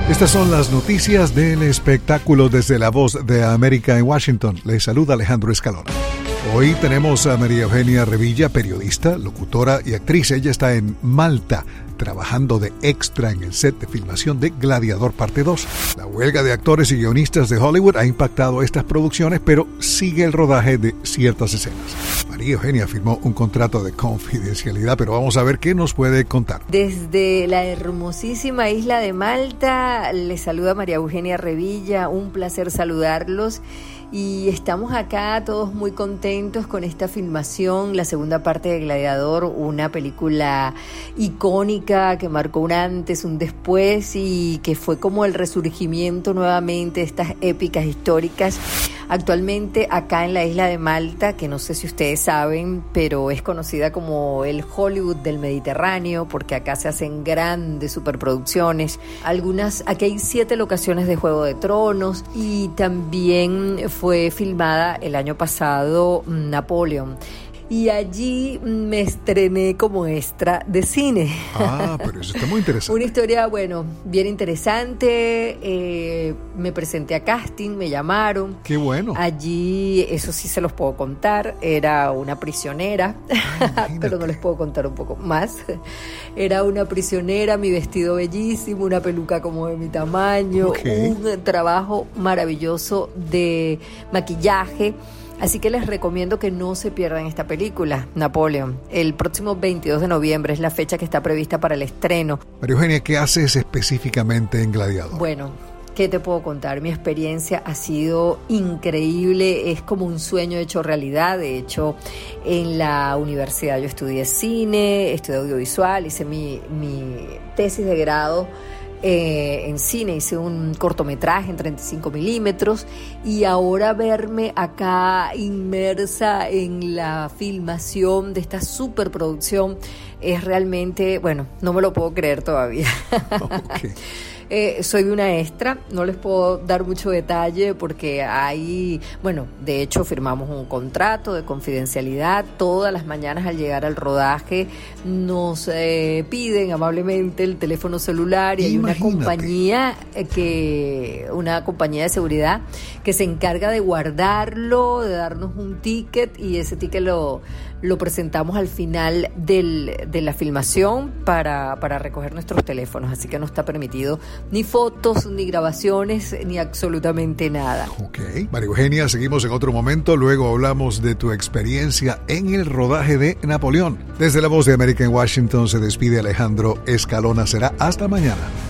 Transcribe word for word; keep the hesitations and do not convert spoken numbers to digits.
Estas son las noticias del espectáculo desde La Voz de América en Washington. Les saluda Alejandro Escalona. Hoy tenemos a María Eugenia Revilla, periodista, locutora y actriz. Ella está en Malta, trabajando de extra en el set de filmación de Gladiador Parte dos. La huelga de actores y guionistas de Hollywood ha impactado estas producciones, pero sigue el rodaje de ciertas escenas. María Eugenia firmó un contrato de confidencialidad, pero vamos a ver qué nos puede contar. Desde la hermosísima isla de Malta, les saluda María Eugenia Revilla. Un placer saludarlos. Y estamos acá todos muy contentos con esta filmación, la segunda parte de Gladiador, una película icónica que marcó un antes, un después y que fue como el resurgimiento nuevamente de estas épicas históricas. Actualmente acá en la isla de Malta, que no sé si ustedes saben, pero es conocida como el Hollywood del Mediterráneo, porque acá se hacen grandes superproducciones. Algunas, aquí hay siete locaciones de Juego de Tronos y también fue filmada el año pasado Napoleón. Y allí me estrené como extra de cine. Ah, pero eso está muy interesante. Una historia, bueno, bien interesante. Eh, me presenté a casting, me llamaron. Qué bueno. Allí, eso sí se los puedo contar, era una prisionera, Ay, pero no les puedo contar un poco más. Era una prisionera, mi vestido bellísimo, una peluca como de mi tamaño, okay. Un trabajo maravilloso de maquillaje. Así que les recomiendo que no se pierdan esta película, Napoleón. El próximo veintidós de noviembre es la fecha que está prevista para el estreno. María Eugenia, ¿qué haces específicamente en Gladiador? Bueno, ¿qué te puedo contar? Mi experiencia ha sido increíble, es como un sueño hecho realidad. De hecho, en la universidad yo estudié cine, estudié audiovisual, hice mi, mi tesis de grado Eh, en cine, hice un cortometraje en treinta y cinco milímetros y ahora verme acá inmersa en la filmación de esta superproducción es realmente, bueno, no me lo puedo creer todavía. Okay. Eh, soy una extra, no les puedo dar mucho detalle porque hay, bueno, de hecho firmamos un contrato de confidencialidad. Todas las mañanas al llegar al rodaje nos eh, piden amablemente el teléfono celular y Imagínate. hay una compañía que, una compañía de seguridad que se encarga de guardarlo, de darnos un ticket y ese ticket lo lo presentamos al final del, de la filmación para, para recoger nuestros teléfonos, así que no está permitido ni fotos, ni grabaciones, ni absolutamente nada. Ok, María Eugenia, seguimos en otro momento, luego hablamos de tu experiencia en el rodaje de Napoleón. Desde La Voz de América en Washington se despide Alejandro Escalona, será hasta mañana.